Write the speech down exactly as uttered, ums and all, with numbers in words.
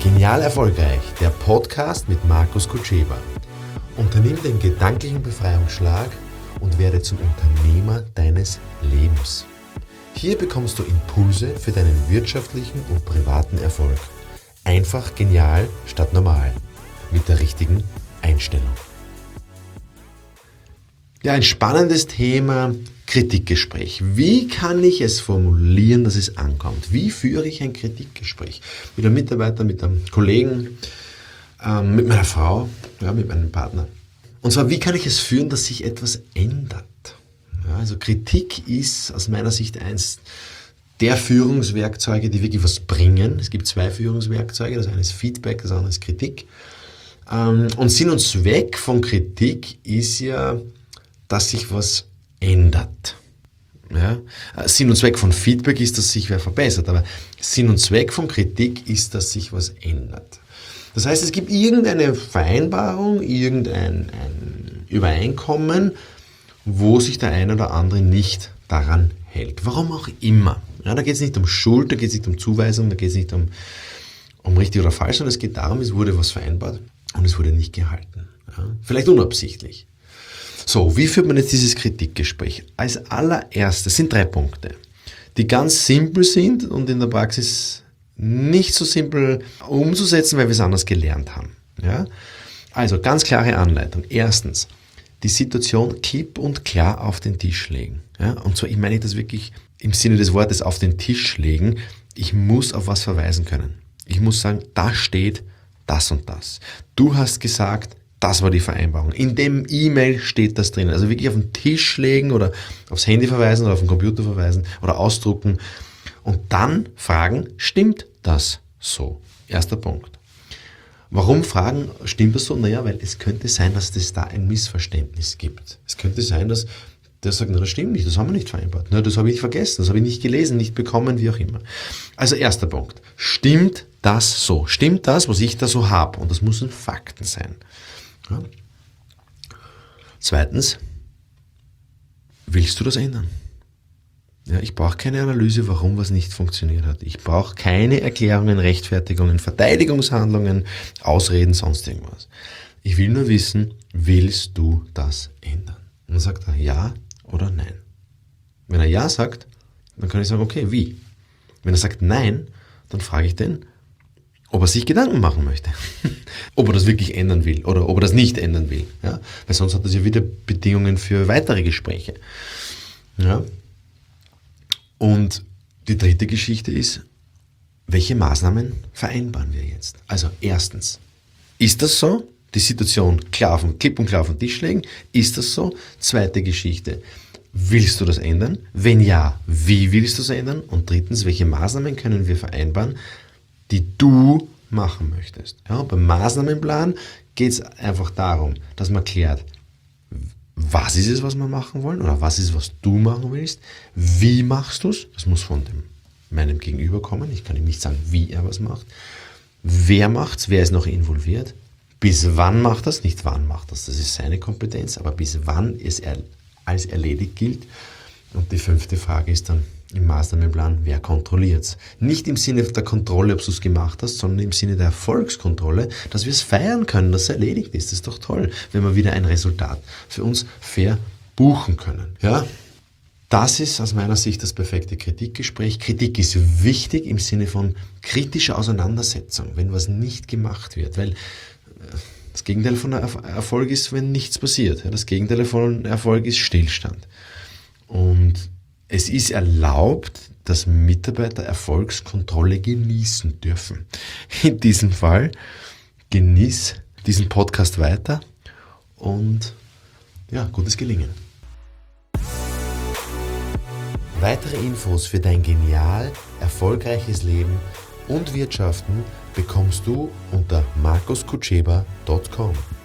Genial erfolgreich, der Podcast mit Markus Kutscheba. Unternimm den gedanklichen Befreiungsschlag und werde zum Unternehmer deines Lebens. Hier bekommst du Impulse für deinen wirtschaftlichen und privaten Erfolg. Einfach genial statt normal. Mit der richtigen Einstellung. Ja, ein spannendes Thema, Kritikgespräch. Wie kann ich es formulieren, dass es ankommt? Wie führe ich ein Kritikgespräch? Mit einem Mitarbeiter, mit einem Kollegen, ähm, mit meiner Frau, ja, mit meinem Partner. Und zwar, wie kann ich es führen, dass sich etwas ändert? Ja, also Kritik ist aus meiner Sicht eins der Führungswerkzeuge, die wirklich was bringen. Es gibt zwei Führungswerkzeuge, das eine ist Feedback, das andere ist Kritik. Ähm, und Sinn und Zweck von Kritik ist ja, dass sich was ändert. Ja? Sinn und Zweck von Feedback ist, dass sich wer verbessert, aber Sinn und Zweck von Kritik ist, dass sich was ändert. Das heißt, es gibt irgendeine Vereinbarung, irgendein ein Übereinkommen, wo sich der eine oder andere nicht daran hält. Warum auch immer. Ja, da geht es nicht um Schuld, da geht es nicht um Zuweisung, da geht es nicht um, um richtig oder falsch, sondern es geht darum, es wurde was vereinbart und es wurde nicht gehalten. Ja? Vielleicht unabsichtlich. So, wie führt man jetzt dieses Kritikgespräch? Als allererstes sind drei Punkte, die ganz simpel sind und in der Praxis nicht so simpel umzusetzen, weil wir es anders gelernt haben. Ja? Also, ganz klare Anleitung. Erstens, die Situation klipp und klar auf den Tisch legen. Ja? Und zwar, ich meine das wirklich im Sinne des Wortes auf den Tisch legen. Ich muss auf was verweisen können. Ich muss sagen, da steht das und das. Du hast gesagt, das war die Vereinbarung. In dem E-Mail steht das drin. Also wirklich auf den Tisch legen oder aufs Handy verweisen oder auf den Computer verweisen oder ausdrucken und dann fragen, stimmt das so? Erster Punkt. Warum fragen, stimmt das so? Naja, weil es könnte sein, dass es da ein Missverständnis gibt. Es könnte sein, dass der sagt, na, das stimmt nicht, das haben wir nicht vereinbart. Na, das habe ich nicht vergessen, das habe ich nicht gelesen, nicht bekommen, wie auch immer. Also erster Punkt. Stimmt das so? Stimmt das, was ich da so habe? Und das müssen Fakten sein. Ja. Zweitens, willst du das ändern? Ja, ich brauche keine Analyse, warum was nicht funktioniert hat. Ich brauche keine Erklärungen, Rechtfertigungen, Verteidigungshandlungen, Ausreden, sonst irgendwas. Ich will nur wissen, willst du das ändern? Und dann sagt er ja oder nein. Wenn er ja sagt, dann kann ich sagen, okay, wie? Wenn er sagt nein, dann frage ich den, ob er sich Gedanken machen möchte. Ob er das wirklich ändern will oder ob er das nicht ändern will. Ja? Weil sonst hat das ja wieder Bedingungen für weitere Gespräche. Ja? Und die dritte Geschichte ist, welche Maßnahmen vereinbaren wir jetzt? Also erstens, ist das so? Die Situation klar auf den, klipp und klar auf den Tisch legen. Ist das so? Zweite Geschichte, willst du das ändern? Wenn ja, wie willst du es ändern? Und drittens, welche Maßnahmen können wir vereinbaren, die du machen möchtest. Ja, beim Maßnahmenplan geht es einfach darum, dass man klärt, was ist es, was wir machen wollen oder was ist es, was du machen willst, wie machst du es, das muss von dem, meinem Gegenüber kommen, ich kann ihm nicht sagen, wie er was macht, wer macht es, wer ist noch involviert, bis wann macht das, nicht wann macht das, das ist seine Kompetenz, aber bis wann es er, als erledigt gilt. Und die fünfte Frage ist dann im Maßnahmenplan, wer kontrolliert es? Nicht im Sinne der Kontrolle, ob du es gemacht hast, sondern im Sinne der Erfolgskontrolle, dass wir es feiern können, dass es erledigt ist. Das ist doch toll, wenn wir wieder ein Resultat für uns fair buchen können. Ja, das ist aus meiner Sicht das perfekte Kritikgespräch. Kritik ist wichtig im Sinne von kritischer Auseinandersetzung, wenn was nicht gemacht wird, weil das Gegenteil von Erfolg ist, wenn nichts passiert. Das Gegenteil von Erfolg ist Stillstand. Und es ist erlaubt, dass Mitarbeiter Erfolgskontrolle genießen dürfen. In diesem Fall genieß diesen Podcast weiter und ja, gutes Gelingen. Weitere Infos für dein genial erfolgreiches Leben und Wirtschaften bekommst du unter markus kutscheba punkt com.